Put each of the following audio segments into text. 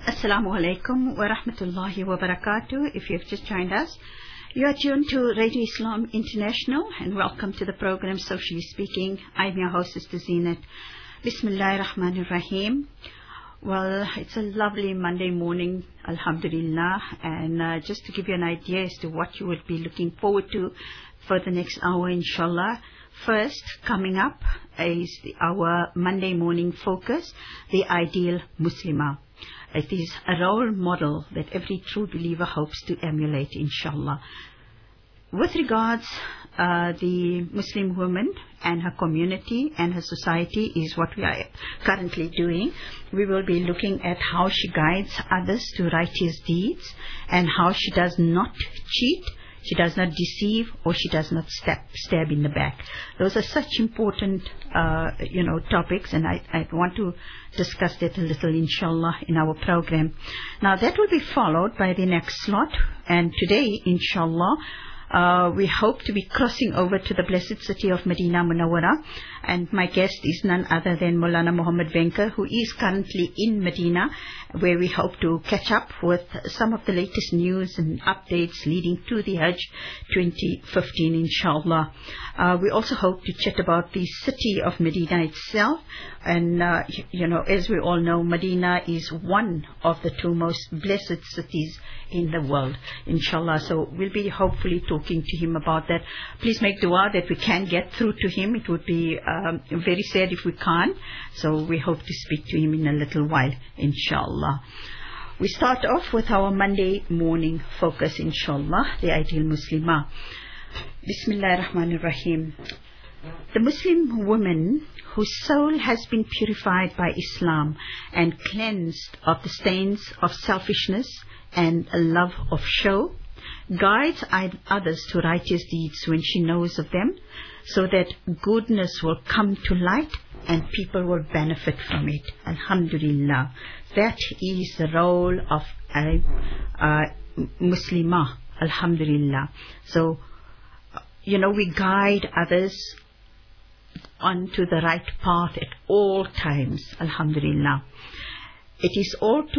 Assalamu alaikum wa rahmatullahi wa barakatuh. If you've just joined us, you are tuned to Radio Islam International and welcome to the program Socially Speaking. I'm your host, Sister Zeenat. Bismillahir Rahmanir Rahim. Well, it's a lovely Monday morning, alhamdulillah, and just to give you an idea as to what you would be looking forward to for the next hour, inshallah. First, coming up is our Monday morning focus, the ideal Muslimah. It is a role model that every true believer hopes to emulate, inshallah. With regards the Muslim woman and her community and her society is what we are currently doing. We will be looking at how she guides others to righteous deeds and how she does not cheat, she does not deceive, or she does not stab in the back. Those are such important, topics, and I want to discuss that a little, inshallah, in our program. Now, that will be followed by the next slot, and today, inshallah, we hope to be crossing over to the blessed city of Medina Munawwara, and my guest is none other than Maulana Muhammad Venkar, who is currently in Medina, where we hope to catch up with some of the latest news and updates leading to the Hajj 2015, inshallah. We also hope to chat about the city of Medina itself, and as we all know, Medina is one of the two most blessed cities in the world, inshallah. So we'll be hopefully talking to him about that. Please make dua that we can get through to him. It would be very sad if we can't. So we hope to speak to him in a little while, inshallah. We start off with our Monday morning focus, inshallah, the ideal Muslimah. Bismillahir Rahmanir Rahim. The Muslim woman whose soul has been purified by Islam and cleansed of the stains of selfishness and a love of show, guides others to righteous deeds when she knows of them, so that goodness will come to light and people will benefit from it. Alhamdulillah. That is the role of a Muslimah. Alhamdulillah. So, we guide others onto the right path at all times. Alhamdulillah. It is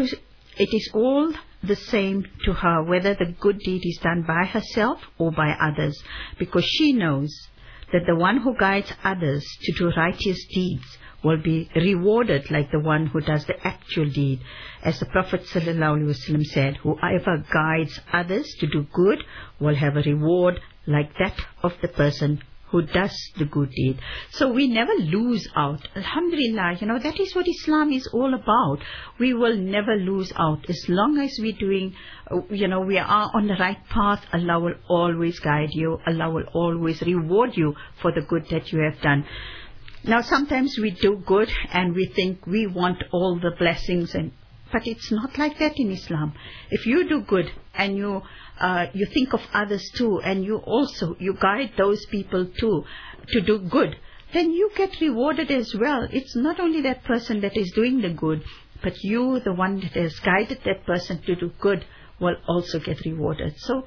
all the same to her whether the good deed is done by herself or by others, because she knows that the one who guides others to do righteous deeds will be rewarded like the one who does the actual deed. As the Prophet ﷺ said, whoever guides others to do good will have a reward like that of the person who does the good deed. So we never lose out. Alhamdulillah, that is what Islam is all about. We will never lose out. As long as we're doing, we are on the right path, Allah will always guide you. Allah will always reward you for the good that you have done. Now, sometimes we do good and we think we want all the blessings, but it's not like that in Islam. If you do good and you think of others too, and you guide those people too to do good, then you get rewarded as well. It's not only that person that is doing the good, but you, the one that has guided that person to do good, will also get rewarded. So,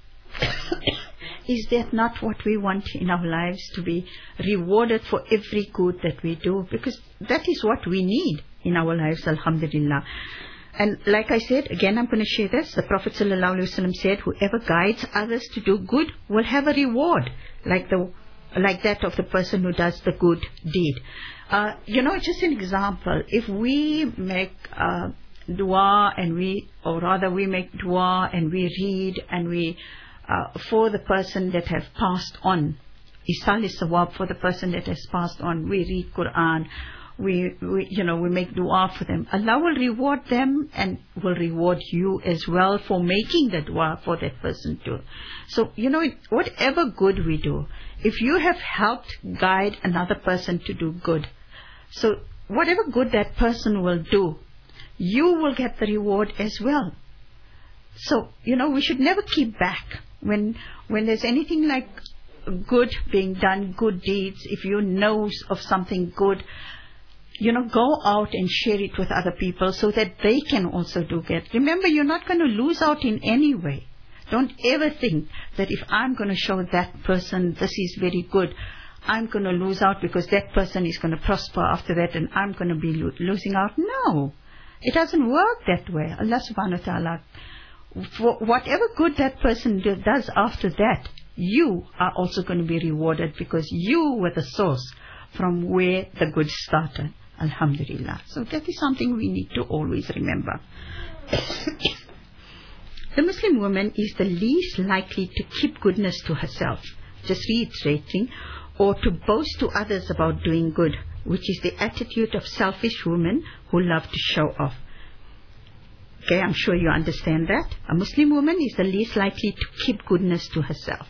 is that not what we want in our lives, to be rewarded for every good that we do? Because that is what we need in our lives, alhamdulillah. And like I said, again I'm going to share this. The Prophet ﷺ said, whoever guides others to do good will have a reward like that of the person who does the good deed. Just an example, if we make dua and we make dua and we read and we for the person that have passed on, Isal is sawab for the person that has passed on, we read Quran, we make dua for them. Allah will reward them and will reward you as well for making the dua for that person too. So, whatever good we do, if you have helped guide another person to do good, so whatever good that person will do, you will get the reward as well. So, we should never keep back. When there's anything like good being done, good deeds, if you know of something good, go out and share it with other people so that they can also do good. Remember, you're not going to lose out in any way. Don't ever think that if I'm going to show that person this is very good, I'm going to lose out because that person is going to prosper after that and I'm going to be losing out. No. It doesn't work that way. Allah subhanahu wa ta'ala, for whatever good that person does after that, you are also going to be rewarded because you were the source from where the good started. Alhamdulillah. So that is something we need to always remember. The Muslim woman is the least likely to keep goodness to herself, just reiterating, or to boast to others about doing good, which is the attitude of selfish women who love to show off. Okay, I'm sure you understand that. A Muslim woman is the least likely to keep goodness to herself,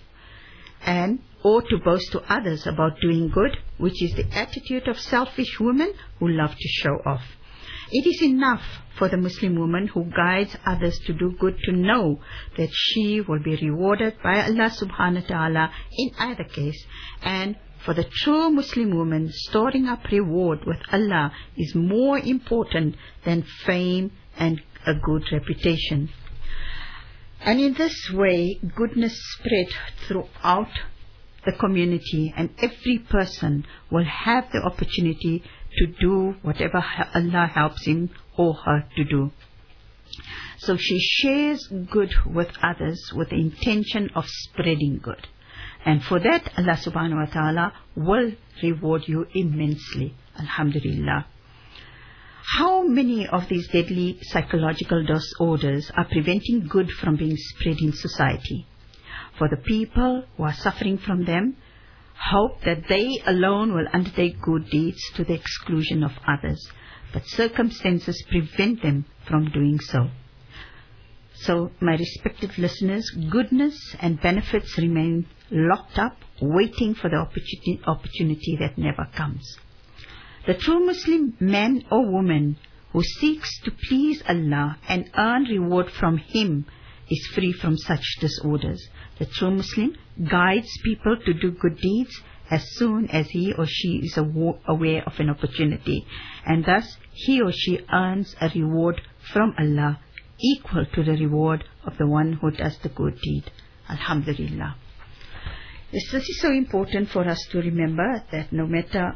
or to boast to others about doing good, which is the attitude of selfish women who love to show off. It is enough for the Muslim woman who guides others to do good to know that she will be rewarded by Allah subhanahu wa ta'ala in either case. And for the true Muslim woman, storing up reward with Allah is more important than fame and a good reputation. And in this way, goodness spread throughout the community, and every person will have the opportunity to do whatever Allah helps him or her to do. So she shares good with others with the intention of spreading good. And for that, Allah subhanahu wa ta'ala will reward you immensely. Alhamdulillah. How many of these deadly psychological disorders are preventing good from being spread in society? For the people who are suffering from them, hope that they alone will undertake good deeds to the exclusion of others, but circumstances prevent them from doing so. So, my respected listeners, goodness and benefits remain locked up, waiting for the opportunity that never comes. The true Muslim man or woman who seeks to please Allah and earn reward from Him is free from such disorders. The true Muslim guides people to do good deeds as soon as he or she is aware of an opportunity, and thus he or she earns a reward from Allah equal to the reward of the one who does the good deed. Alhamdulillah. This is so important for us to remember that no matter,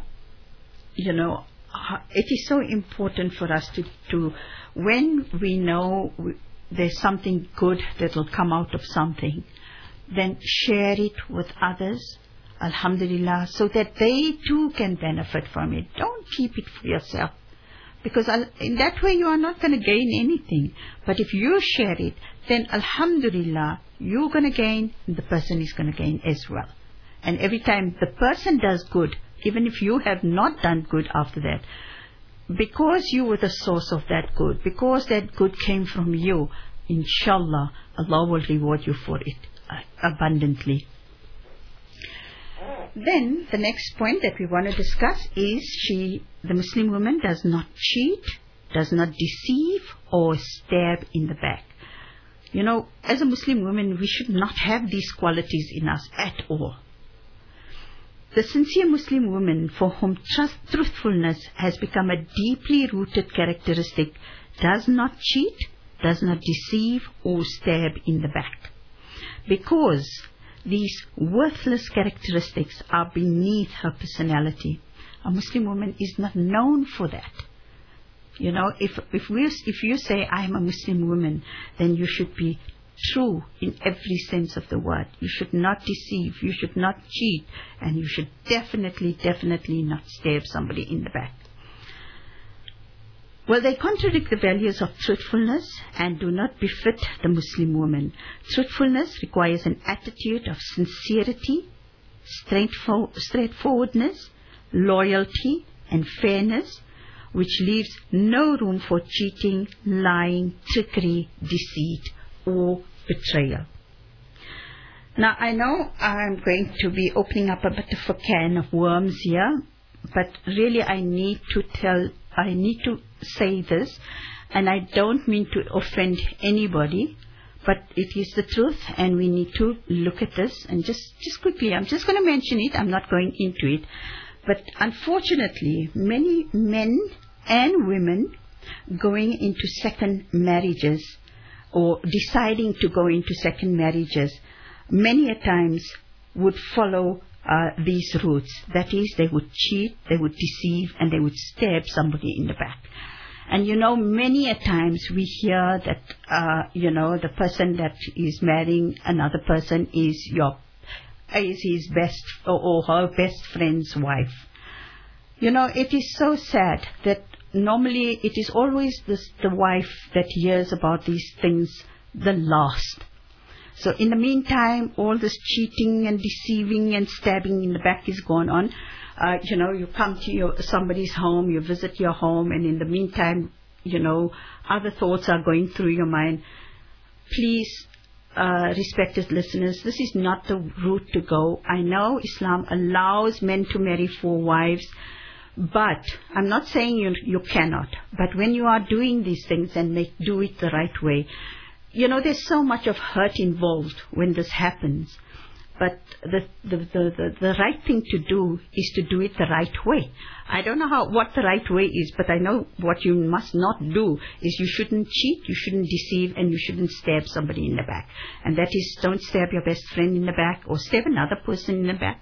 it is so important for us to when we know there's something good that will come out of something, then share it with others, alhamdulillah, so that they too can benefit from it. Don't keep it for yourself, because in that way you are not going to gain anything. But if you share it, then alhamdulillah, you're going to gain, and the person is going to gain as well. And every time the person does good, even if you have not done good after that, because you were the source of that good, because that good came from you, inshallah, Allah will reward you for it abundantly. Then the next point that we want to discuss is the Muslim woman does not cheat, does not deceive or stab in the back. As a Muslim woman, we should not have these qualities in us at all. The sincere Muslim woman for whom truthfulness has become a deeply rooted characteristic does not cheat, does not deceive or stab in the back. Because these worthless characteristics are beneath her personality. A Muslim woman is not known for that. If you say, I am a Muslim woman, then you should be true in every sense of the word. You should not deceive, you should not cheat, and you should definitely not stab somebody in the back. Well, they contradict the values of truthfulness and do not befit the Muslim woman. Truthfulness requires an attitude of sincerity, straightforwardness, loyalty, and fairness, which leaves no room for cheating, lying, trickery, deceit, or betrayal. Now, I know I'm going to be opening up a bit of a can of worms here, but really I need to say this, and I don't mean to offend anybody, but it is the truth, and we need to look at this. And just quickly, I'm just going to mention it, I'm not going into it, but unfortunately, many men and women going into second marriages or deciding to go into second marriages, many a times would follow these routes. That is, they would cheat, they would deceive, and they would stab somebody in the back. And many a times we hear that, the person that is marrying another person is his best or her best friend's wife. It is so sad that normally it is always the wife that hears about these things the last. So in the meantime, all this cheating and deceiving and stabbing in the back is going on. You come to somebody's home, you visit your home, and in the meantime, other thoughts are going through your mind. Please, respected listeners, this is not the route to go. I know Islam allows men to marry 4 wives, but I'm not saying you cannot. But when you are doing these things and do it the right way, there's so much of hurt involved when this happens. But the right thing to do is to do it the right way. I don't know what the right way is, but I know what you must not do is you shouldn't cheat, you shouldn't deceive, and you shouldn't stab somebody in the back. And that is, don't stab your best friend in the back or stab another person in the back.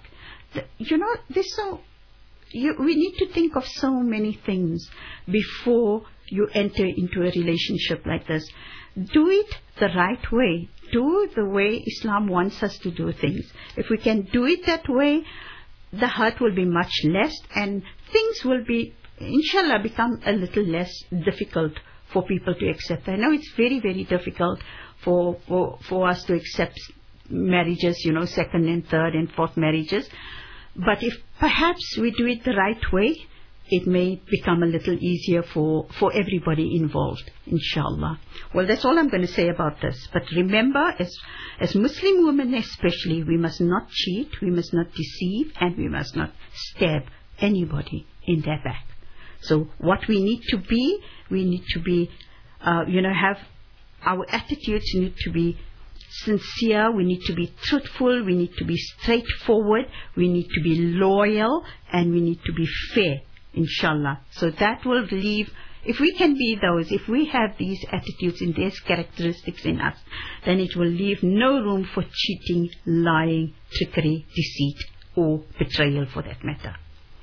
We need to think of so many things before you enter into a relationship like this. Do it the right way. Do the way Islam wants us to do things. If we can do it that way, the hurt will be much less, and things will be, inshallah, become a little less difficult for people to accept. I know it's very, very difficult for us to accept marriages, second and third and fourth marriages. But if perhaps we do it the right way, it may become a little easier for everybody involved, inshallah. Well, that's all I'm going to say about this. But remember, as Muslim women especially, we must not cheat, we must not deceive, and we must not stab anybody in their back. So what we need to be, have our attitudes need to be sincere, we need to be truthful, we need to be straightforward, we need to be loyal, and we need to be fair. Inshallah. So that will leave, if we can be those, if we have these attitudes and these characteristics in us, then it will leave no room for cheating, lying, trickery, deceit, or betrayal for that matter.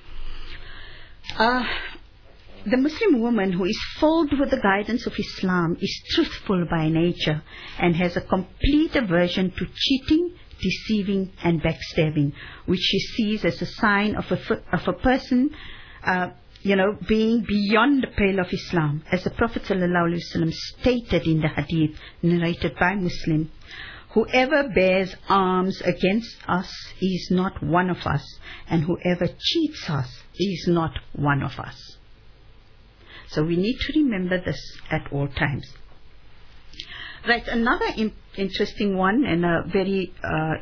The Muslim woman who is filled with the guidance of Islam is truthful by nature and has a complete aversion to cheating, deceiving, and backstabbing, which she sees as a sign of a person being beyond the pale of Islam. As the Prophet ﷺ stated in the hadith narrated by Muslim, whoever bears arms against us is not one of us, and whoever cheats us is not one of us. So we need to remember this at all times. Right, another interesting one and a very,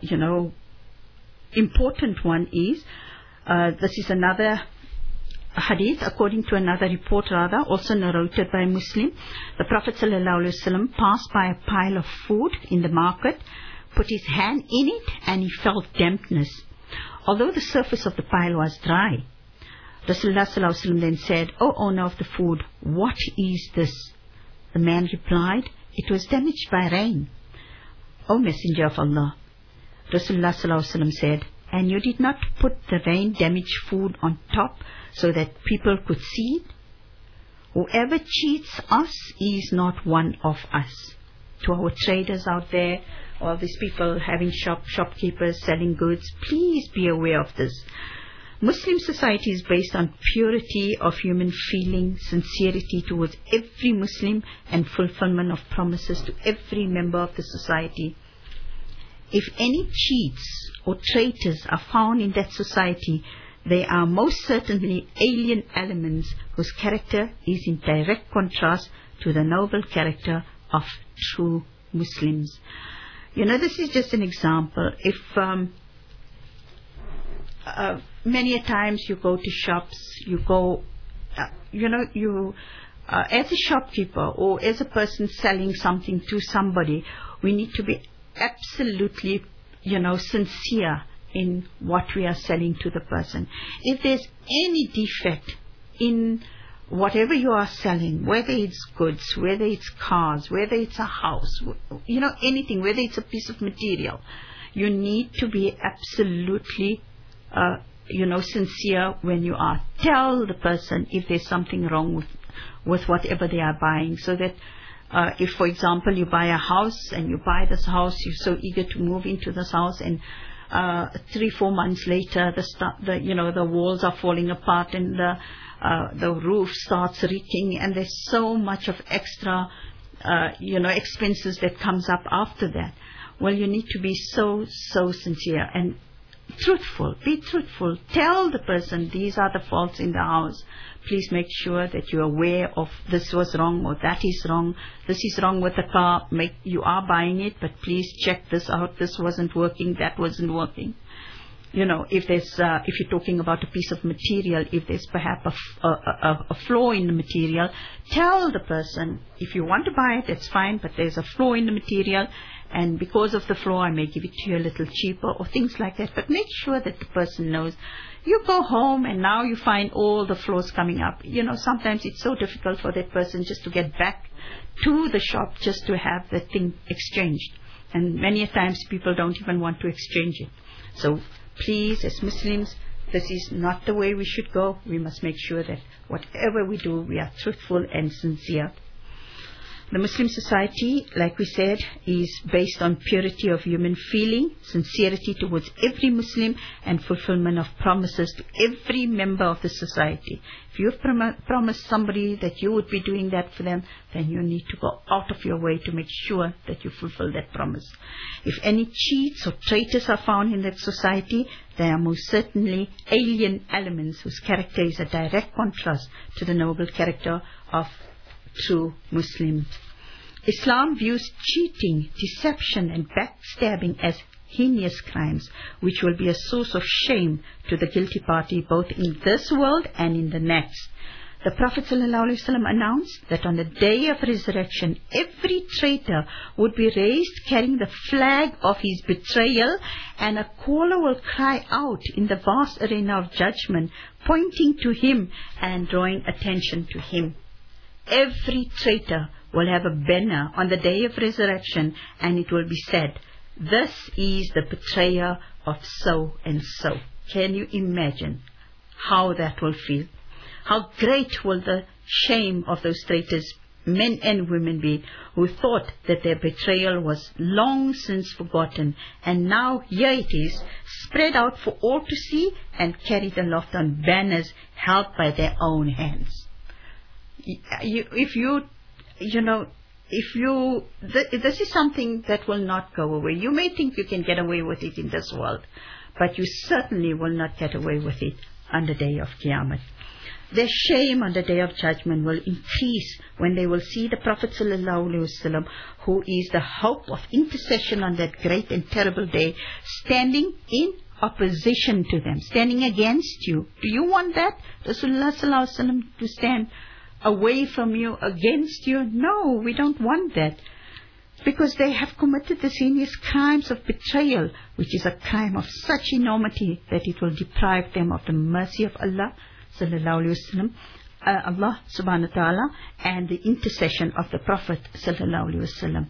important one is, this is another hadith, according to another report also narrated by Muslim. The Prophet ﷺ passed by a pile of food in the market, put his hand in it, and he felt dampness, although the surface of the pile was dry. Rasulullah ﷺ then said, "O owner of the food, what is this?" The man replied, "It was damaged by rain." "O Messenger of Allah," Rasulullah ﷺ said, "and you did not put the rain-damaged food on top so that people could see it? Whoever cheats us is not one of us." To our traders out there, all these people having shopkeepers selling goods, please be aware of this. Muslim society is based on purity of human feeling, sincerity towards every Muslim, and fulfillment of promises to every member of the society. If any cheats or traitors are found in that society, they are most certainly alien elements whose character is in direct contrast to the noble character of true Muslims. This is just an example. If many a times you go to shops, as a shopkeeper or as a person selling something to somebody, we need to be absolutely, sincere in what we are selling to the person. If there's any defect in whatever you are selling, whether it's goods, whether it's cars, whether it's a house, anything, whether it's a piece of material, you need to be absolutely sincere when you are. Tell the person if there's something wrong with whatever they are buying, so that if, for example, you buy a house and you buy this house, you're so eager to move into this house, and 3-4 months later, the walls are falling apart and the roof starts leaking, and there's so much of extra expenses that comes up after that. Well, you need to be so sincere and truthful. Be truthful. Tell the person these are the faults in the house. Please make sure that you're aware of this was wrong or that is wrong. This is wrong with the car. You are buying it, but please check this out. This wasn't working. That wasn't working. If you're talking about a piece of material, if there's perhaps a flaw in the material, tell the person, if you want to buy it, that's fine, but there's a flaw in the material, and because of the flaw, I may give it to you a little cheaper, or things like that. But make sure that the person knows. You go home and now you find all the flaws coming up. Sometimes it's so difficult for that person just to get back to the shop just to have the thing exchanged. And many a times people don't even want to exchange it. So please, as Muslims, this is not the way we should go. We must make sure that whatever we do, we are truthful and sincere. The Muslim society, like we said, is based on purity of human feeling, sincerity towards every Muslim, and fulfillment of promises to every member of the society. If you have promised somebody that you would be doing that for them, then you need to go out of your way to make sure that you fulfill that promise. If any cheats or traitors are found in that society, they are most certainly alien elements whose character is a direct contrast to the noble character of true Muslims. Islam views cheating, deception and backstabbing as heinous crimes, which will be a source of shame to the guilty party both in this world and in the next. The Prophet ﷺ announced that on the day of resurrection, every traitor would be raised carrying the flag of his betrayal, and a caller will cry out in the vast arena of judgment, pointing to him and drawing attention to him. Every traitor will have a banner on the day of resurrection, and it will be said, "This is the betrayer of so and so." Can you imagine how that will feel? How great will the shame of those traitors, men and women, be, who thought that their betrayal was long since forgotten, and now here it is, spread out for all to see and carried aloft on banners held by their own hands. This is something that will not go away. You may think you can get away with it in this world, but you certainly will not get away with it on the day of Qiyamah. Their shame on the day of judgment will increase when they will see the Prophet ﷺ, who is the hope of intercession on that great and terrible day, standing in opposition to them, standing against you. Do you want that? Rasulullah ﷺ to stand away from you, against you? No, we don't want that. Because they have committed the heinous crimes of betrayal, which is a crime of such enormity that it will deprive them of the mercy of Allah Allah subhanahu wa ta'ala, and the intercession of the Prophet sallallahu alaihi wasallam.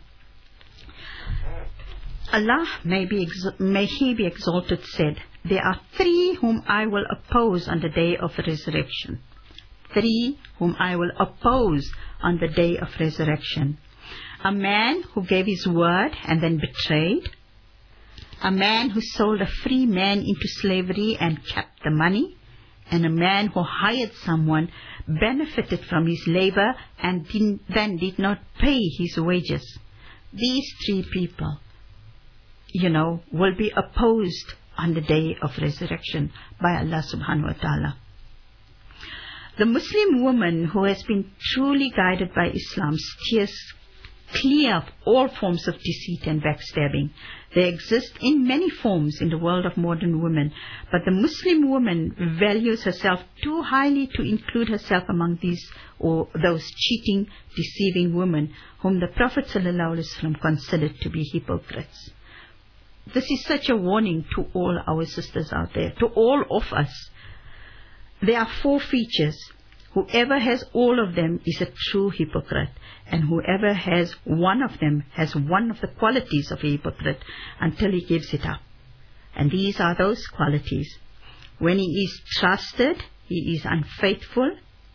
Allah, may He be exalted, said, "There are 3 whom I will oppose on the day of resurrection." 3 whom I will oppose on the day of resurrection. A man who gave his word and then betrayed. A man who sold a free man into slavery and kept the money. And a man who hired someone, benefited from his labor, and then did not pay his wages. These 3 people, will be opposed on the day of resurrection by Allah subhanahu wa ta'ala. The Muslim woman who has been truly guided by Islam steers clear of all forms of deceit and backstabbing. They exist in many forms in the world of modern women, but the Muslim woman values herself too highly to include herself among these or those cheating, deceiving women whom the Prophet ﷺ considered to be hypocrites. This is such a warning to all our sisters out there, to all of us. There are 4 features. Whoever has all of them is a true hypocrite, and whoever has one of them has one of the qualities of a hypocrite until he gives it up. And these are those qualities. When he is trusted, he is unfaithful.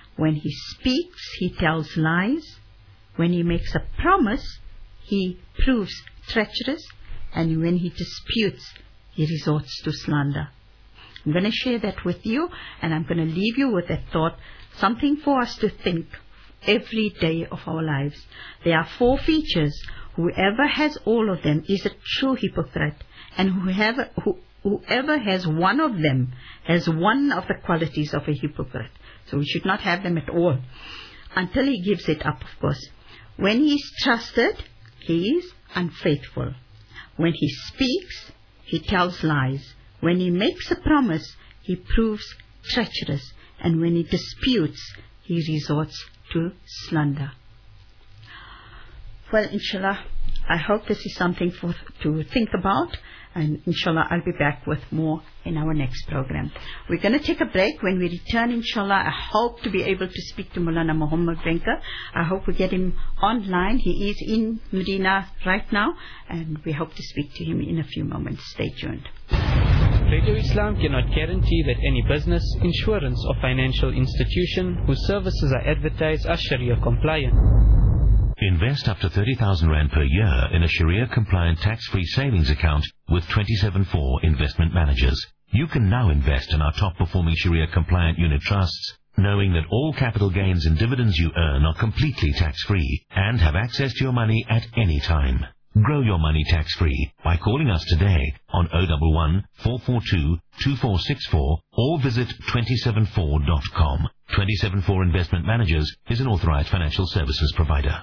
When he speaks, he tells lies. When he makes a promise, he proves treacherous. And when he disputes, he resorts to slander. I'm going to share that with you, and I'm going to leave you with that thought, something for us to think every day of our lives. There are 4 features. Whoever has all of them is a true hypocrite, and whoever has one of them has one of the qualities of a hypocrite. So we should not have them at all, until he gives it up, of course. When he is trusted, he is unfaithful. When he speaks, he tells lies. When he makes a promise, he proves treacherous. And when he disputes, he resorts to slander. Well, inshallah, I hope this is something to think about. And inshallah, I'll be back with more in our next program. We're going to take a break. When we return, inshallah, I hope to be able to speak to Maulana Muhammad Venka. I hope we get him online. He is in Medina right now, and we hope to speak to him in a few moments. Stay tuned. Radio Islam cannot guarantee that any business, insurance or financial institution whose services are advertised are Sharia compliant. Invest up to 30,000 Rand per year in a Sharia-compliant tax-free savings account with 274 investment managers. You can now invest in our top-performing Sharia-compliant unit trusts, knowing that all capital gains and dividends you earn are completely tax-free and have access to your money at any time. Grow your money tax-free by calling us today on 011 442 2464 or visit 274.com. 274 Investment Managers is an authorized financial services provider.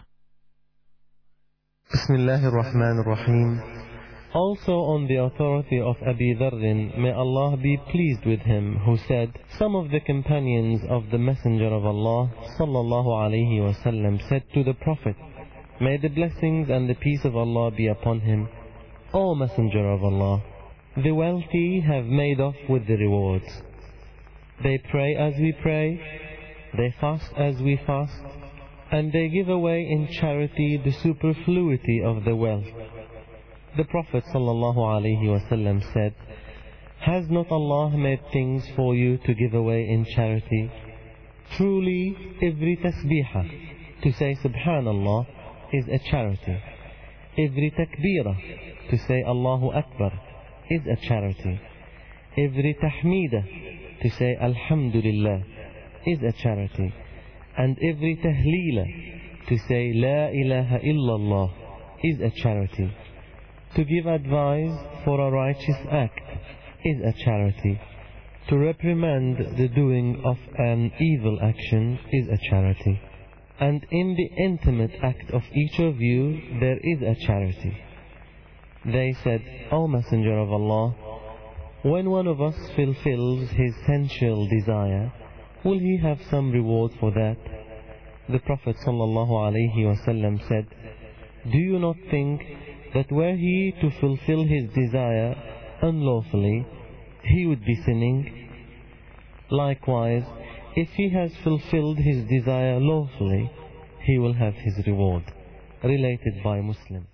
Bismillahir Rahmanir Rahim. Also on the authority of Abi Dharr, may Allah be pleased with him, who said, some of the companions of the Messenger of Allah sallallahu alaihi wasallam said to the Prophet, may the blessings and the peace of Allah be upon him, O Messenger of Allah, the wealthy have made off with the rewards. They pray as we pray, they fast as we fast, and they give away in charity the superfluity of the wealth. The Prophet ﷺ said, has not Allah made things for you to give away in charity? Truly, every tasbihah, to say Subhanallah, is a charity. Every takbirah, to say Allahu Akbar, is a charity. Every tahmidah, to say Alhamdulillah, is a charity. And every tahleela, to say La ilaha illallah, is a charity. To give advice for a righteous act is a charity. To reprimand the doing of an evil action is a charity. And in the intimate act of each of you there is a charity. They said, O Messenger of Allah, when one of us fulfills his sensual desire, will he have some reward for that? The Prophet ﷺ said, do you not think that were he to fulfill his desire unlawfully, he would be sinning? Likewise, if he has fulfilled his desire lawfully, he will have his reward. Related by Muslim.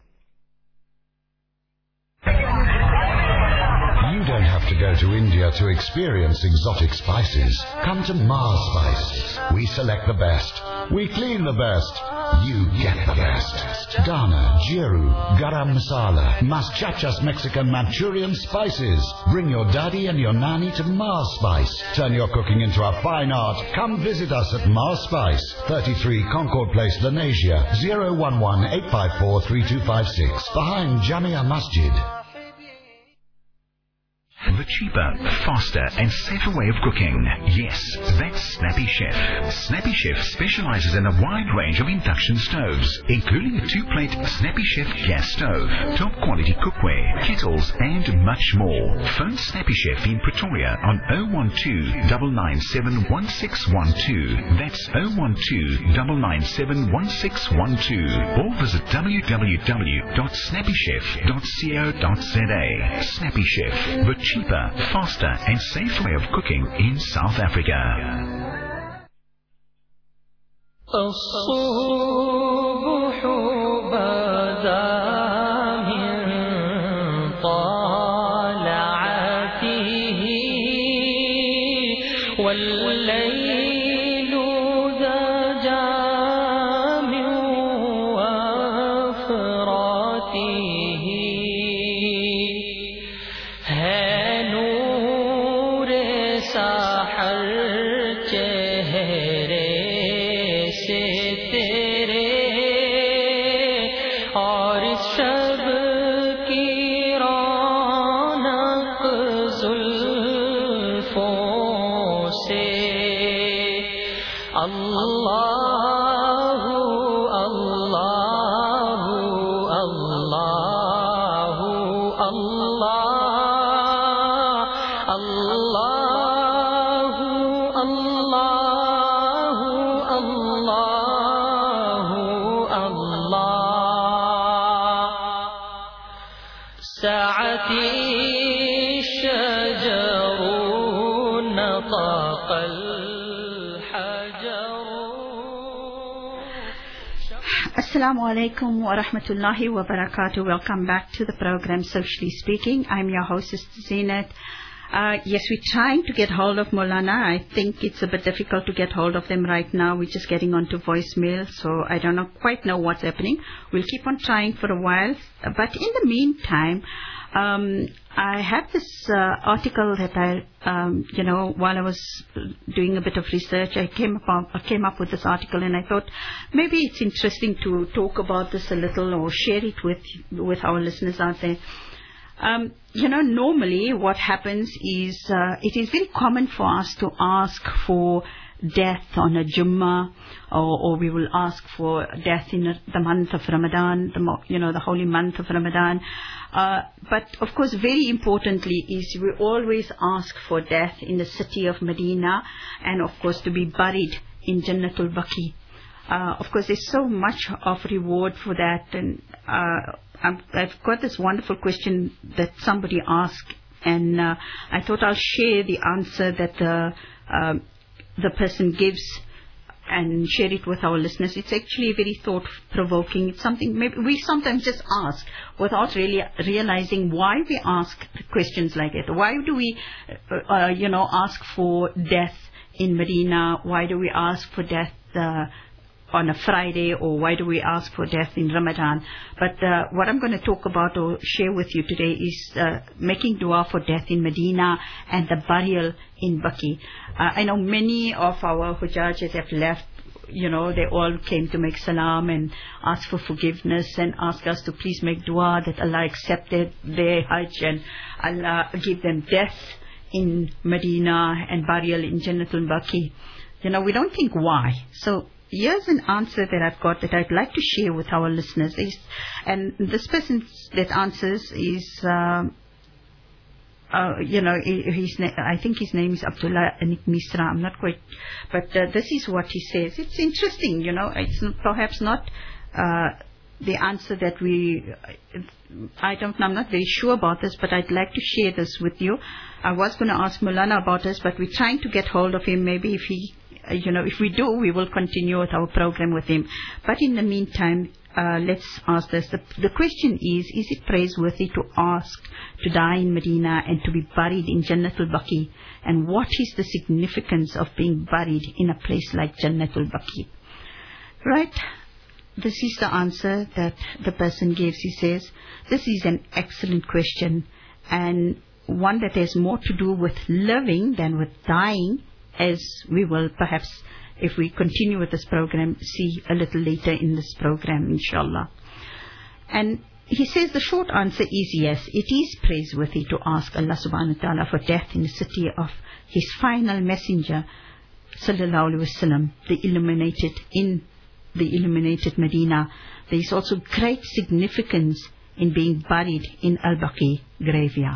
You don't have to go to India to experience exotic spices. Come to Mars Spice. We select the best. We clean the best. You get the best. Dana, Jiru, Garam Masala, Maschachas Mexican Manchurian spices. Bring your daddy and your nanny to Mars Spice. Turn your cooking into a fine art. Come visit us at Mars Spice, 33 Concord Place, Lenasia, 011-854-3256, behind Jamia Masjid. The cheaper, faster and safer way of cooking. Yes, that's Snappy Chef. Snappy Chef specializes in a wide range of induction stoves, including a 2-plate Snappy Chef gas stove, top quality cookware, kettles and much more. Phone Snappy Chef in Pretoria on 012-997-1612. That's 012-997-1612. Or visit www.snappychef.co.za. Snappy Chef, the cheaper, faster and safe way of cooking in South Africa. والليل الشجر نطق الحجر. Assalamu alaikum wa rahmatullahi wa barakatuh. Welcome back to the program Socially Speaking. I'm your hostess Zinat. Yes, we're trying to get hold of Maulana. I think it's a bit difficult to get hold of them right now. We're just getting onto voicemail, so I don't quite know what's happening. We'll keep on trying for a while. But in the meantime, I have this article that while I was doing a bit of research, I came up with this article, and I thought maybe it's interesting to talk about this a little or share it with our listeners out there. Normally what happens is it is very common for us to ask for death on a Jummah, or we will ask for death in the month of Ramadan, the holy month of Ramadan. But of course, very importantly is we always ask for death in the city of Medina, and of course to be buried in Jannatul Baqi. Of course, there's so much of reward for that, and I've got this wonderful question that somebody asked, and I thought I'll share the answer that the person gives and share it with our listeners. It's actually very thought-provoking. It's something maybe we sometimes just ask without really realizing why we ask questions like that. Why do we, ask for death in Medina? Why do we ask for death on a Friday, or why do we ask for death in Ramadan? But what I'm going to talk about or share with you today is making dua for death in Medina and the burial in Baqi. I know many of our Hujjaj have left. They all came to make salam and ask for forgiveness and ask us to please make dua that Allah accepted their Hajj and Allah give them death in Medina and burial in Jannatul Baqi. We don't think why. So here's an answer that I've got that I'd like to share with our listeners. And this person that answers is, I think his name is Abdullah Anik Misra. I'm not quite, but this is what he says. It's interesting, It's perhaps not the answer that I'm not very sure about this, but I'd like to share this with you. I was going to ask Maulana about this, but we're trying to get hold of him. Maybe if we do, we will continue with our program with him. But in the meantime, let's ask this. The question is it praiseworthy to ask to die in Medina and to be buried in Jannatul Baqi? And what is the significance of being buried in a place like Jannatul Baqi? Right? This is the answer that the person gives. He says, this is an excellent question, and one that has more to do with living than with dying, as we will perhaps, if we continue with this program, see a little later in this program, inshallah. And he says the short answer is yes, it is praiseworthy to ask Allah subhanahu wa ta'ala for death in the city of His final messenger, sallallahu alaihi wasallam, the illuminated Medina. There is also great significance in being buried in Al-Baqi graveyard.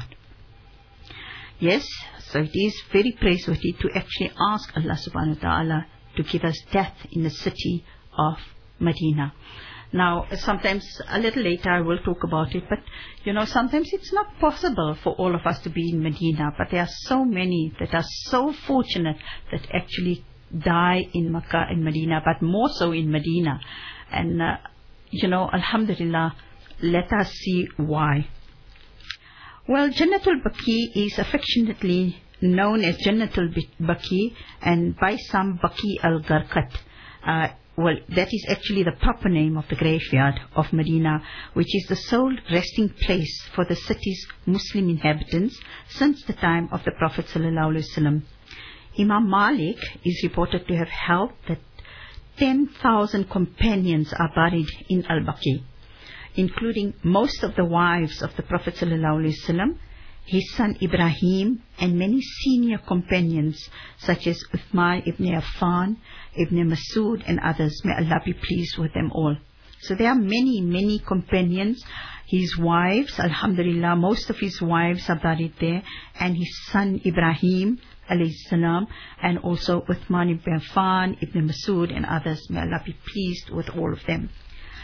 Yes, so it is very praiseworthy to actually ask Allah subhanahu wa ta'ala to give us death in the city of Medina. Now, sometimes, a little later I will talk about it, but sometimes it's not possible for all of us to be in Medina, but there are so many that are so fortunate that actually die in Makkah and Medina, but more so in Medina. And, alhamdulillah, let us see why. Well, Jannatul Baqi is affectionately known as Jannatul Baqi, and by some Baqi al-Gharqat. That is actually the proper name of the graveyard of Medina, which is the sole resting place for the city's Muslim inhabitants since the time of the Prophet ﷺ. Imam Malik is reported to have held that 10,000 companions are buried in Al-Baqi, including most of the wives of the Prophet ﷺ, his son Ibrahim, and many senior companions such as Uthman ibn Affan, Ibn Masud, and others. May Allah be pleased with them all. So there are many, many companions. His wives, alhamdulillah, most of his wives are buried there, and his son Ibrahim, alayhi salam, and also Uthman ibn Affan, Ibn Masud, and others. May Allah be pleased with all of them.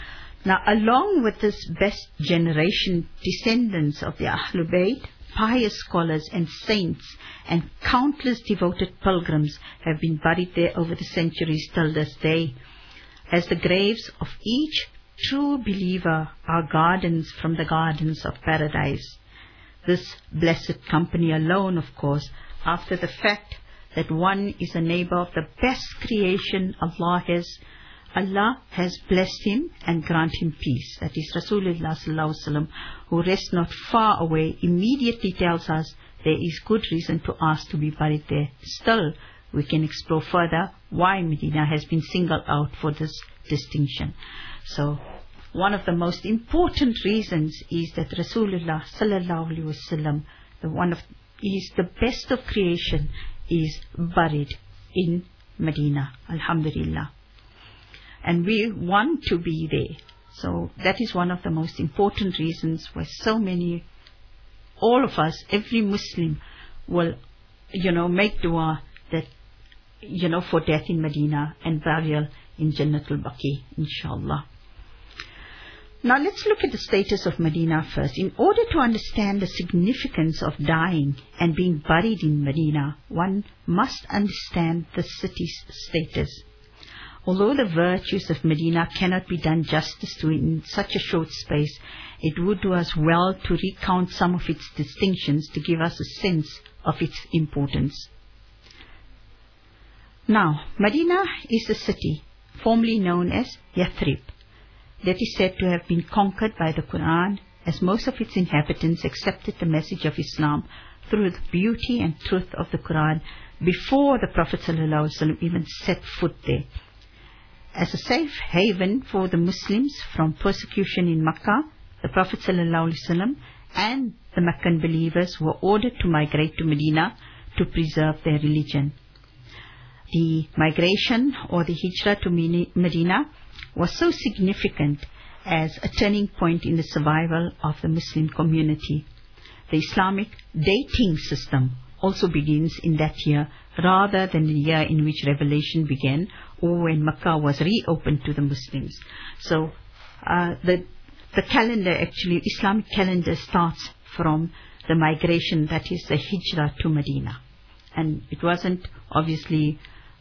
Now, along with this best generation, descendants of the Ahlul Bayt, pious scholars and saints and countless devoted pilgrims have been buried there over the centuries till this day. As the graves of each true believer are gardens from the gardens of paradise. This blessed company alone, of course, after the fact that one is a neighbor of the best creation Allah has blessed him and grant him peace. That is Rasulullah sallallahu alaihi wasallam, who rests not far away, immediately tells us there is good reason to ask to be buried there. Still, we can explore further why Medina has been singled out for this distinction. So, one of the most important reasons is that Rasulullah sallallahu alaihi wasallam, is the best of creation, is buried in Medina. Alhamdulillah. And we want to be there. So that is one of the most important reasons why so many, all of us, every Muslim will, make dua that, for death in Medina and burial in Jannatul Baqi, inshallah. Now let's look at the status of Medina first. In order to understand the significance of dying and being buried in Medina, one must understand the city's status. Although the virtues of Medina cannot be done justice to in such a short space, it would do us well to recount some of its distinctions to give us a sense of its importance. Now, Medina is a city formerly known as Yathrib, that is said to have been conquered by the Quran, as most of its inhabitants accepted the message of Islam through the beauty and truth of the Quran before the Prophet ﷺ even set foot there. As a safe haven for the Muslims from persecution in Makkah, the Prophet ﷺ and the Meccan believers were ordered to migrate to Medina to preserve their religion. The migration or the hijrah to Medina was so significant as a turning point in the survival of the Muslim community. The Islamic dating system also begins in that year rather than the year in which revelation began or when Makkah was reopened to the Muslims. So the calendar, actually Islamic calendar, starts from the migration, that is the hijrah to Medina. And it wasn't obviously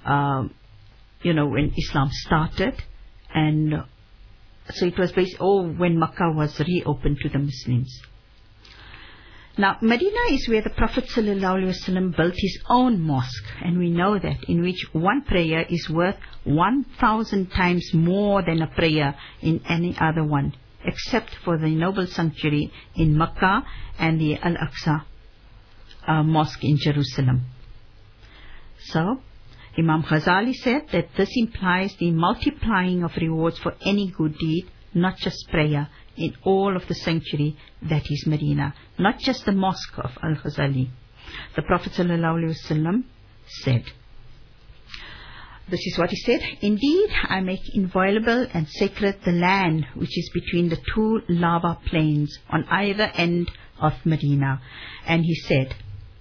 when Islam started, and so it was when Makkah was reopened to the Muslims. Now, Medina is where the Prophet ﷺ built his own mosque, and we know that, in which one prayer is worth 1,000 times more than a prayer in any other one, except for the noble sanctuary in Makkah and the Al-Aqsa mosque in Jerusalem. So, Imam Ghazali said that this implies the multiplying of rewards for any good deed, not just prayer, in all of the sanctuary that is Medina, not just the mosque of Al-Ghazali. The Prophet ﷺ said, this is what he said, "Indeed, I make inviolable and sacred the land which is between the two lava plains on either end of Medina." And he said,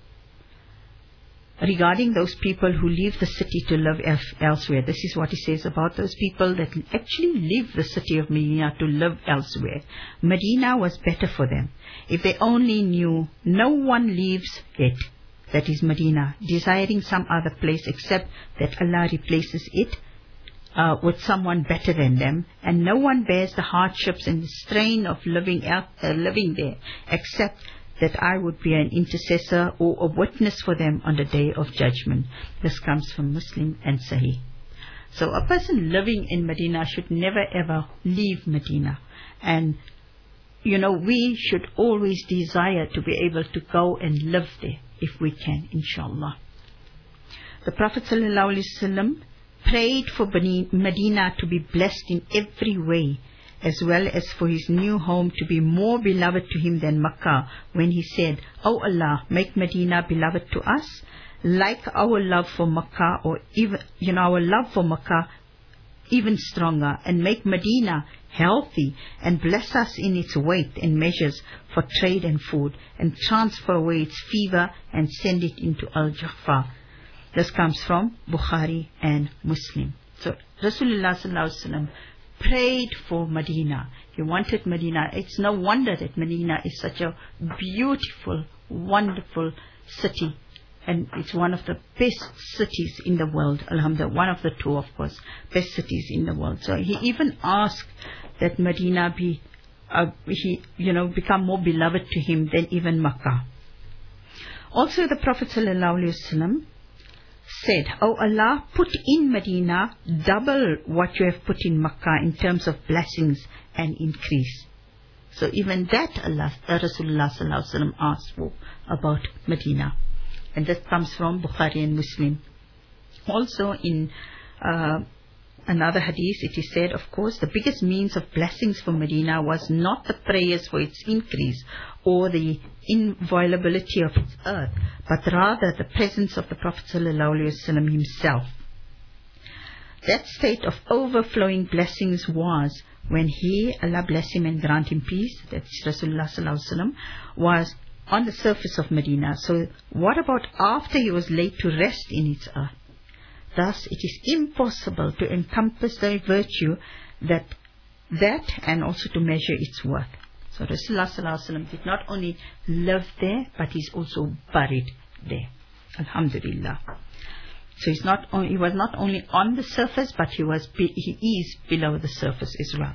regarding those people who leave the city to live elsewhere, this is what he says about those people that actually leave the city of Medina to live elsewhere. Medina was better for them. If they only knew, no one leaves it, that is Medina, desiring some other place except that Allah replaces it with someone better than them, and no one bears the hardships and the strain of living there except that I would be an intercessor or a witness for them on the day of judgment. This comes from Muslim and Sahih. So a person living in Medina should never ever leave Medina. And, we should always desire to be able to go and live there if we can, inshallah. The Prophet ﷺ prayed for Medina to be blessed in every way, as well as for his new home to be more beloved to him than Makkah, when he said, "O Allah, make Medina beloved to us, like our love for Makkah, or even, our love for Makkah even stronger, and make Medina healthy, and bless us in its weight and measures for trade and food, and transfer away its fever, and send it into Al-Jahfa." This comes from Bukhari and Muslim. So Rasulullah sallallahu alaihi wasallam prayed for Medina. He wanted Medina. It's no wonder that Medina is such a beautiful, wonderful city. And it's one of the best cities in the world. Alhamdulillah, one of the two, of course, best cities in the world. So he even asked that Medina become more beloved to him than even Makkah. Also, the Prophet ﷺ said, "O Allah, put in Medina double what you have put in Makkah in terms of blessings and increase." So even that Rasulullah ﷺ asked for about Medina. And that comes from Bukhari and Muslim. Also in another hadith it is said, of course, the biggest means of blessings for Medina was not the prayers for its increase or the inviolability of its earth, but rather the presence of the Prophet ﷺ himself. That state of overflowing blessings was when he, Allah bless him and grant him peace, that's Rasulullah ﷺ, was on the surface of Medina. So what about after he was laid to rest in its earth? Thus it is impossible to encompass the virtue that and also to measure its worth. So Rasulullah ﷺ did not only live there, but he's also buried there. Alhamdulillah. So he was not only on the surface, but he is below the surface as well.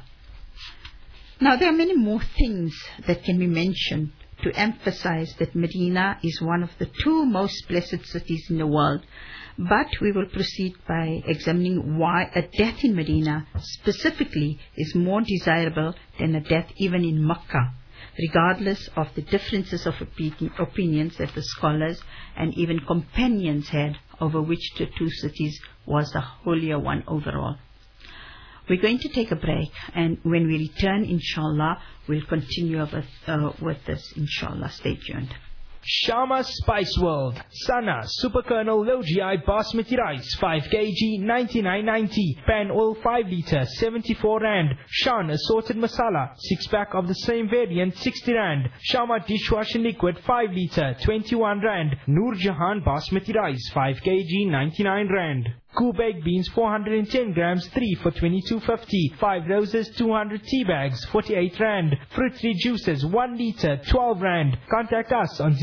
Now there are many more things that can be mentioned to emphasize that Medina is one of the two most blessed cities in the world. But we will proceed by examining why a death in Medina specifically is more desirable than a death even in Makkah, regardless of the differences of opinions that the scholars and even companions had over which the two cities was the holier one overall. We're going to take a break, and when we return, inshallah, we'll continue with this, inshallah. Stay tuned. Sharma Spice World. Sana Super Kernel Low GI Basmati Rice 5 kg 99.90. Pan Oil 5 litre 74 Rand. Shan Assorted Masala 6 pack of the same variant 60 Rand. Sharma Dishwashing Liquid 5 litre 21 Rand. Noor Jahan Basmati Rice 5 kg 99 Rand. Cool baked beans 410 grams 3 for 22.50. 5 roses 200 tea bags 48 Rand. Fruit tree juices 1 litre 12 Rand. Contact us on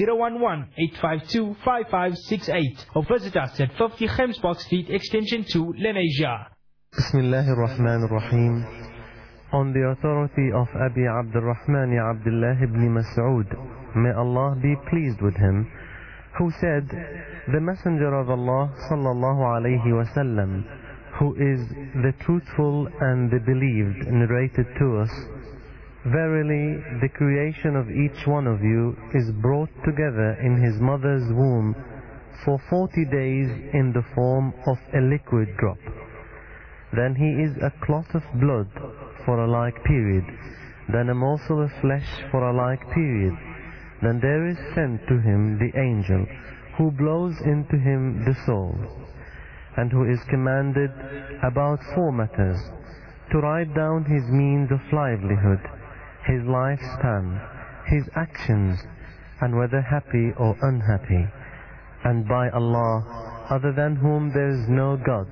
011-852-5568 or visit us at 50 Gemsbok Street Extension 2, Lenasia. Bismillahir Rahmanir Rahim. On the authority of Abi Abdurrahman Abdullah ibn Mas'ud, may Allah be pleased with him, who said, the Messenger of Allah sallallahu alayhi wasallam, who is the truthful and the believed, narrated to us, verily the creation of each one of you is brought together in his mother's womb for 40 days in the form of a liquid drop. Then he is a clot of blood for a like period, then a morsel of flesh for a like period. Then there is sent to him the angel, who blows into him the soul, and who is commanded about 4 matters: to write down his means of livelihood, his lifespan, his actions, and whether happy or unhappy. And by Allah, other than whom there is no God,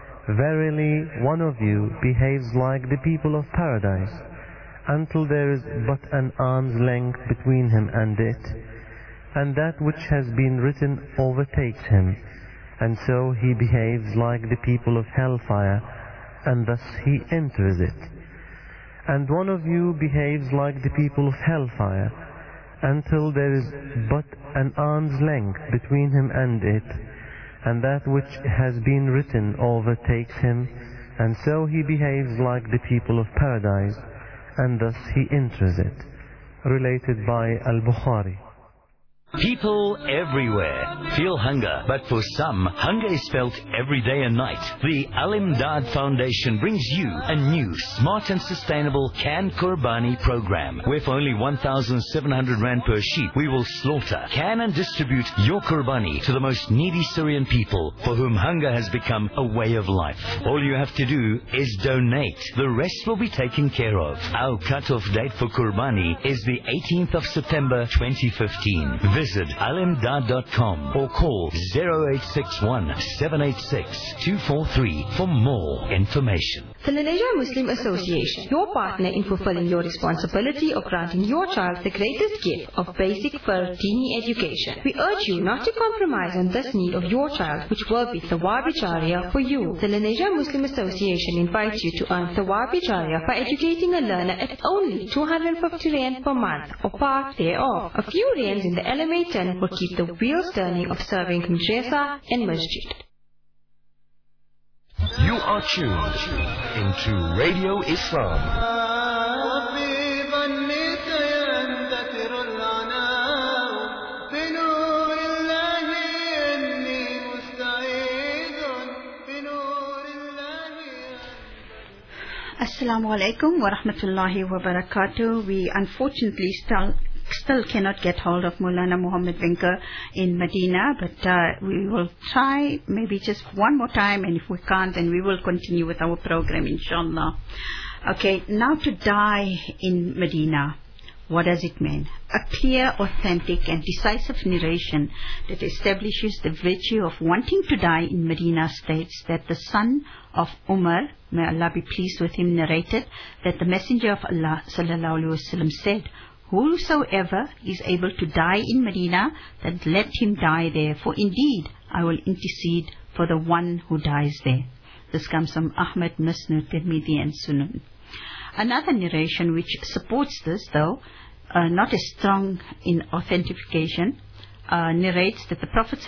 verily one of you behaves like the people of paradise, until there is but an arm's length between him and it, and that which has been written overtakes him, and so he behaves like the people of hellfire, and thus he enters it. And one of you behaves like the people of hellfire, until there is but an arm's length between him and it, and that which has been written overtakes him, and so he behaves like the people of paradise, and thus he enters it. Related by Al-Bukhari. People everywhere feel hunger, but for some, hunger is felt every day and night. The Al-Imdad Foundation brings you a new, smart and sustainable canned Qurbani program, where for only 1,700 Rand per sheep, we will slaughter, can and distribute your Qurbani to the most needy Syrian people, for whom hunger has become a way of life. All you have to do is donate. The rest will be taken care of. Our cut-off date for Qurbani is the 18th of September 2015. Visit alimdad.com or call 0861 786 243 for more information. The Lenasia Muslim Association, your partner in fulfilling your responsibility of granting your child the greatest gift of basic Dini education. We urge you not to compromise on this need of your child, which will be Thawab Jariya for you. The Lenasia Muslim Association invites you to earn Thawab Jariya by educating a learner at only 250 Rand per month or part thereof. A few rands in the LMA 10 will keep the wheels turning of serving madrasa and masjid. You are tuned into Radio Islam. Assalamu alaikum wa rahmatullahi wa barakatuh. We unfortunately still cannot get hold of Maulana Muhammad Winker in Medina, but we will try maybe just one more time, and if we can't, then we will continue with our program, inshallah. Okay, now to die in Medina. What does it mean? A clear, authentic and decisive narration that establishes the virtue of wanting to die in Medina states that the son of Umar, may Allah be pleased with him, narrated that the Messenger of Allah sallallahu alaihi wasallam said, "Whosoever is able to die in Medina, then let him die there, for indeed I will intercede for the one who dies there." This comes from Ahmad, Musnad, Tirmidhi and Sunan. Another narration which supports this, though not as strong in authentication, narrates that the Prophet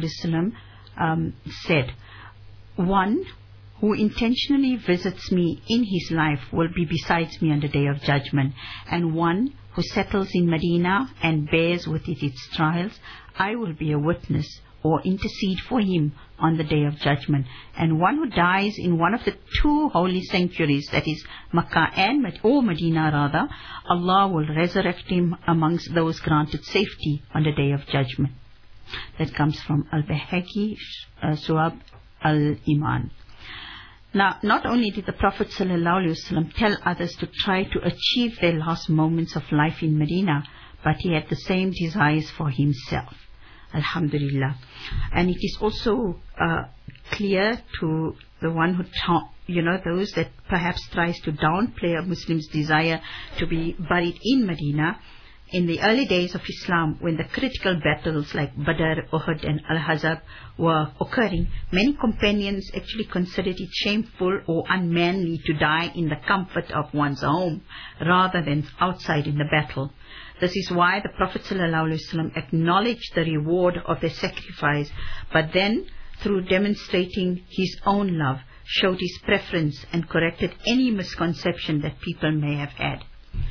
ﷺ said, "One who intentionally visits me in his life will be besides me on the day of judgment, and one who settles in Medina and bears with it its trials, I will be a witness or intercede for him on the day of judgment. And one who dies in one of the two holy sanctuaries, that is Makkah or Medina rather, Allah will resurrect him amongst those granted safety on the day of judgment." That comes from Al-Bahaqi, Su'ab al-Iman. Now, not only did the Prophet ﷺ tell others to try to achieve their last moments of life in Medina, but he had the same desires for himself. Alhamdulillah. And it is also clear to the one who, those that perhaps tries to downplay a Muslim's desire to be buried in Medina. In the early days of Islam, when the critical battles like Badr, Uhud and Al-Hazab were occurring, many companions actually considered it shameful or unmanly to die in the comfort of one's home rather than outside in the battle. This is why the Prophet ﷺ acknowledged the reward of their sacrifice, but then, through demonstrating his own love, showed his preference and corrected any misconception that people may have had.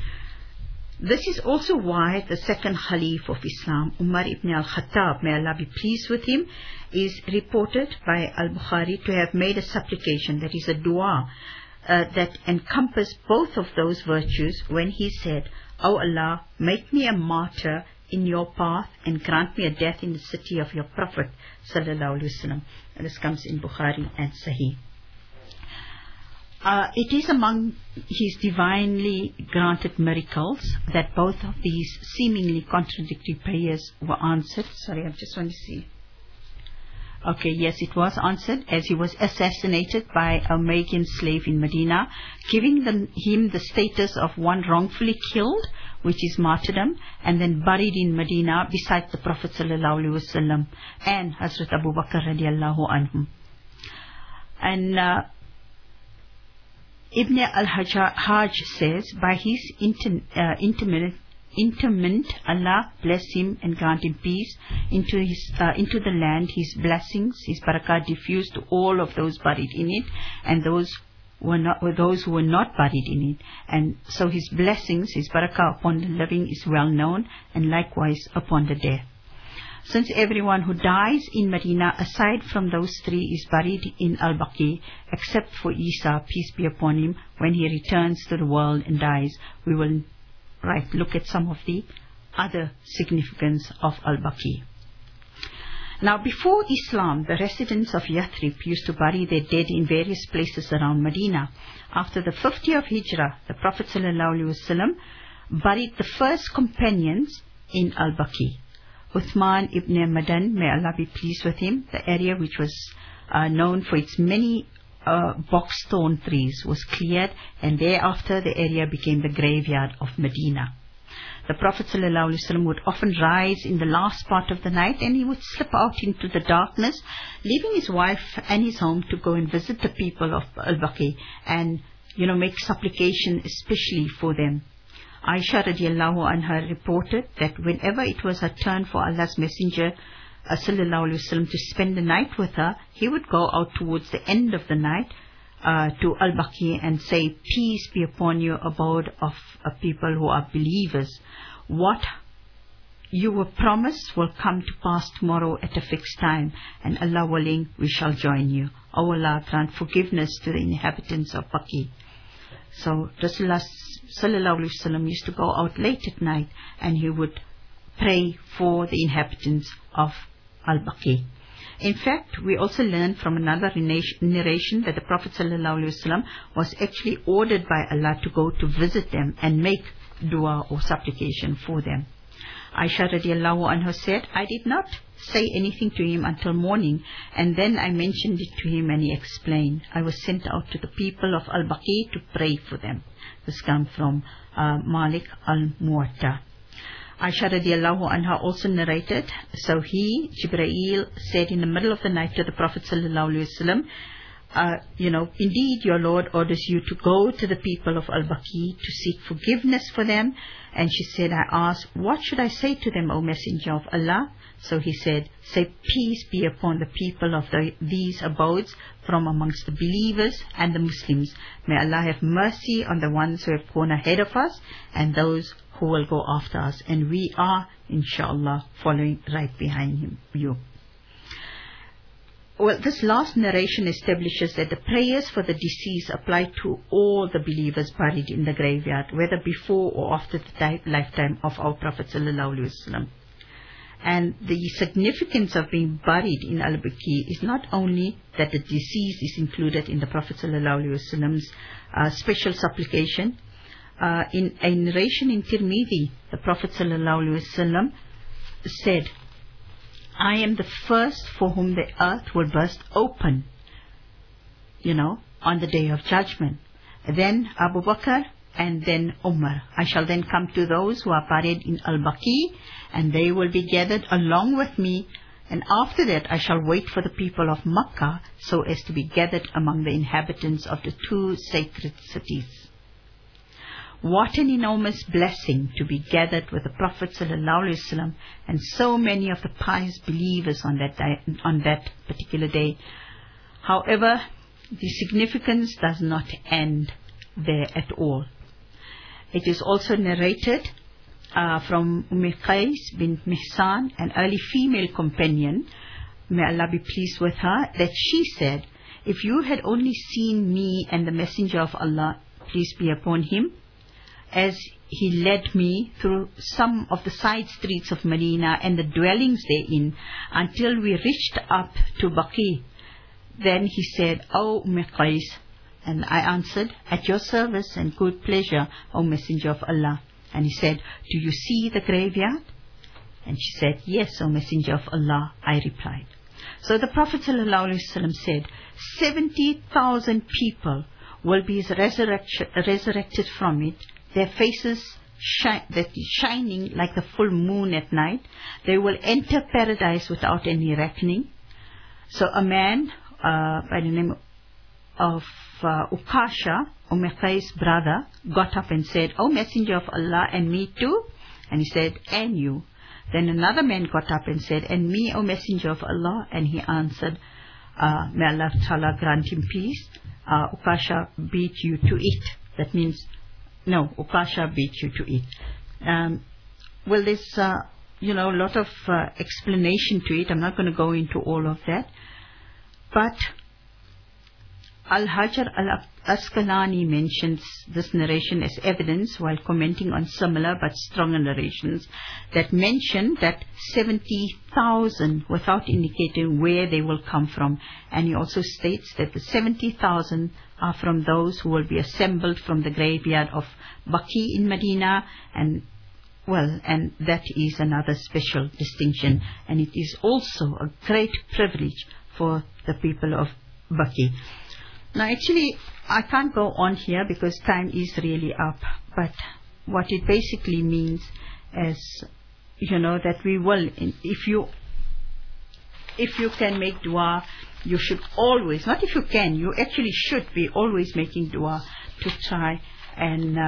This is also why the second Khalif of Islam, Umar ibn al-Khattab, may Allah be pleased with him, is reported by Al-Bukhari to have made a supplication, that is a dua, that encompassed both of those virtues when he said, "O Allah, make me a martyr in your path and grant me a death in the city of your Prophet sallallahu alaihi wasallam." And this comes in Bukhari and Sahih. It is among his divinely granted miracles that both of these seemingly contradictory prayers were answered. Sorry, I just want to see. Okay, yes, it was answered as he was assassinated by a Umayyan slave in Medina, giving him the status of one wrongfully killed, which is martyrdom, and then buried in Medina beside the Prophet ﷺ and Hazrat Abu Bakr radiallahu anhum. And Ibn al-Hajjaj says, by his interment, Allah bless him and grant him peace into the land. His blessings, his barakah diffused to all of those buried in it, and those who were not buried in it. And so his blessings, his barakah upon the living is well known, and likewise upon the dead. Since everyone who dies in Medina, aside from those three, is buried in Al-Baqi, except for Isa, peace be upon him, when he returns to the world and dies, we will look at some of the other significance of Al-Baqi. Now, before Islam, the residents of Yathrib used to bury their dead in various places around Medina. After the 50 of Hijrah, the Prophet ﷺ buried the first companions in Al-Baqi. Uthman ibn Madan, may Allah be pleased with him, the area which was known for its many box thorn trees was cleared, and thereafter the area became the graveyard of Medina. The Prophet ﷺ would often rise in the last part of the night, and he would slip out into the darkness, leaving his wife and his home to go and visit the people of Al-Baqi and, make supplication especially for them. Aisha radiallahu anha reported that whenever it was her turn for Allah's Messenger ﷺ to spend the night with her, he would go out towards the end of the night to Al-Baqi and say, "Peace be upon you, abode of people who are believers. What you were promised will come to pass tomorrow at a fixed time, and Allah willing, we shall join you. O Allah, grant forgiveness to the inhabitants of Baqi." So Rasulullah ﷺ used to go out late at night, and he would pray for the inhabitants of Al-Baqi. In fact, we also learn from another narration that the Prophet ﷺ was actually ordered by Allah to go to visit them and make dua or supplication for them. Aisha radiallahu anha said, "I did not say anything to him until morning, and then I mentioned it to him and he explained. I was sent out to the people of Al-Baqi to pray for them." This comes from Malik al-Muwatta. Aisha radiallahu anha also narrated, so Jibreel said in the middle of the night to the Prophet ﷺ, "Indeed your Lord orders you to go to the people of Al-Baqi to seek forgiveness for them." And she said, I asked, "What should I say to them, O Messenger of Allah?" So he said, "Say peace be upon the people of these abodes from amongst the believers and the Muslims. May Allah have mercy on the ones who have gone ahead of us and those who will go after us, and we are, inshallah, following right behind you." Well, this last narration establishes that the prayers for the deceased apply to all the believers buried in the graveyard, whether before or after the lifetime of our Prophet ﷺ. And the significance of being buried in Al-Baqi is not only that the deceased is included in the Prophet ﷺ's special supplication. In a narration in Tirmidhi, the Prophet ﷺ said, "I am the first for whom the earth will burst open, on the day of judgment. Then Abu Bakr, and then Umar. I shall then come to those who are buried in Al-Baqi, and they will be gathered along with me. And after that I shall wait for the people of Makkah, so as to be gathered among the inhabitants of the two sacred cities." What an enormous blessing to be gathered with the Prophet ﷺ and so many of the pious believers on that particular day. However, the significance does not end there at all. It is also narrated from Qais bint Mihsan, an early female companion, may Allah be pleased with her, that she said, "If you had only seen me and the Messenger of Allah, peace be upon him, as he led me through some of the side streets of Medina and the dwellings therein until we reached up to Baqi. Then he said, 'O Qais,' and I answered, 'At your service and good pleasure, O Messenger of Allah.' And he said, 'Do you see the graveyard?' And she said, 'Yes, O Messenger of Allah,' I replied. So the Prophet ﷺ said, 70,000 people will be resurrected from it, their faces shining like the full moon at night. They will enter paradise without any reckoning.' So a man by the name of Ukasha, Qais' brother, got up and said, 'O Messenger of Allah, and me too?' And he said, 'And you.' Then another man got up and said, 'And me, O Messenger of Allah?' And he answered, may Allah Ta'ala grant him peace, 'Ukasha beat you to it.' That means, no, Ukasha beat you to it. Well, there's a lot of explanation to it. I'm not going to go into all of that. But Al-Hajar al-Asqalani mentions this narration as evidence while commenting on similar but stronger narrations that mention that 70,000 without indicating where they will come from. And he also states that the 70,000 are from those who will be assembled from the graveyard of Baqi in Medina, and that is another special distinction, and it is also a great privilege for the people of Baqi. Now actually I can't go on here because time is really up, but what it basically means is, that we will, if you can make dua, you should always, not if you can, you actually should be always making dua to try and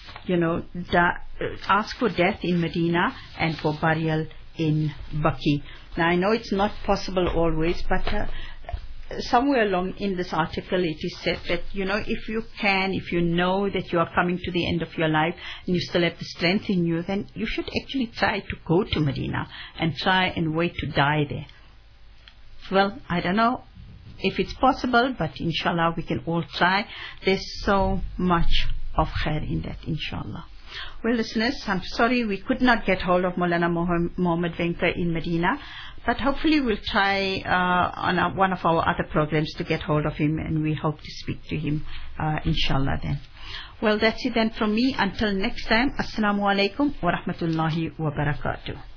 ask for death in Medina and for burial in Baqi. Now I know it's not possible always, but somewhere along in this article it is said that, if you can, if you know that you are coming to the end of your life and you still have the strength in you, then you should actually try to go to Medina and try and wait to die there. Well, I don't know if it's possible, but inshallah we can all try. There's so much of khair in that, inshallah. Well, listeners, I'm sorry we could not get hold of Maulana Muhammad Venka in Medina, but hopefully we'll try on one of our other programs to get hold of him, and we hope to speak to him inshallah then. Well, that's it then from me. Until next time, Assalamu alaikum wa rahmatullahi wa barakatuh.